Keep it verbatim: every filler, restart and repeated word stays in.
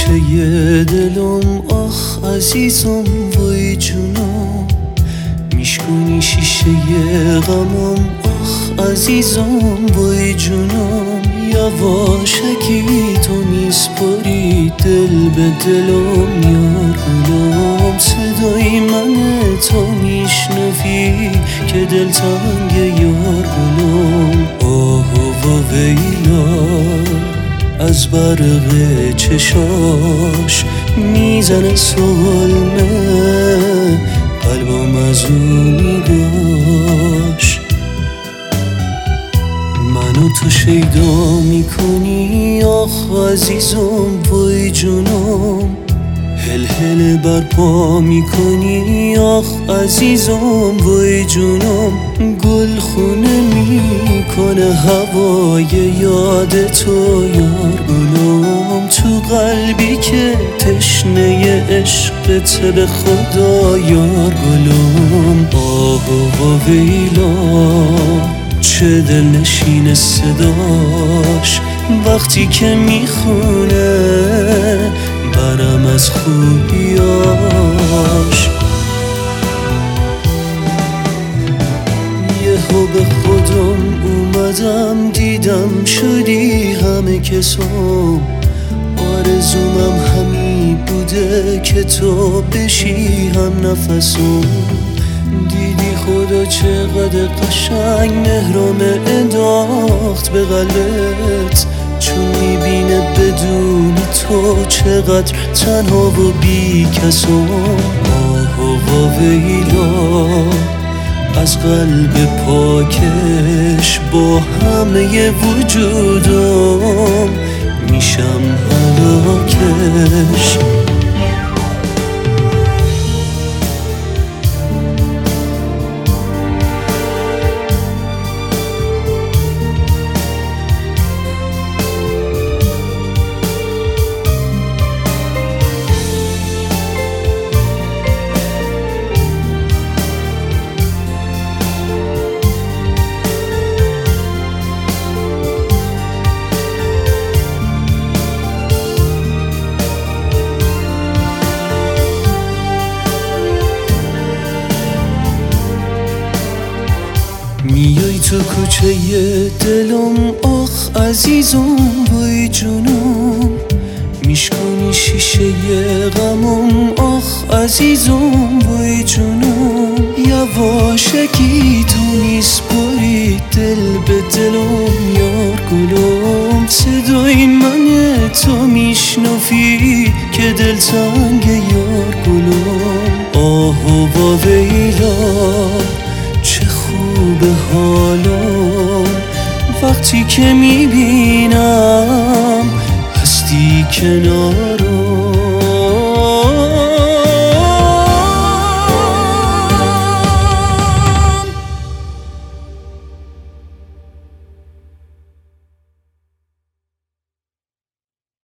کوچه دلم آخ عزیزم وای جونم، میشکنی شیشه غمم آخ عزیزم وای جونم. یواشکی تو میسپاری دل به دلم یار گلم، صدای من تو میشنوی که دل تنگ یار گلم. آه و ویلا از برق چشاش میزنه سلمه، قلبم از اون نگاش. منو تو شیدا میکنی آخ عزیزم وای جونم، هل هل برپا میکنی آخ عزیزم وای جونم. گل خونه میکنه هوای یاد تو یار گلم، تو قلبی که تشنه عشقت به خدا یار گلم. آه و ویلا چه دل نشین صداش وقتی که میخونه برم از خوبیاش. یهو به خودم اومدم دیدم شدی همه کسام، آرزومم همی بوده که تو بشی هم نفسم. دیدی خدا چقدر قشنگ مهرم انداخت به قلبت، چون میبینه بدون تو چقدر تنها و بی کسم. آه و ویلا از قلب پاکش با همه وجودم میشم هلاکش. میای تو کوچه دلم آخ عزیزم وای جونم، میشکنی شیشه غمم آخ عزیزم وای جونم. یواشکی تو میسپاری دل به دلم یار گلم، صدای من تو میشنوی که دل تنگ یار گلم. آه و ویلا چه خوب حالم وقتی که میبینم هستی کنارم.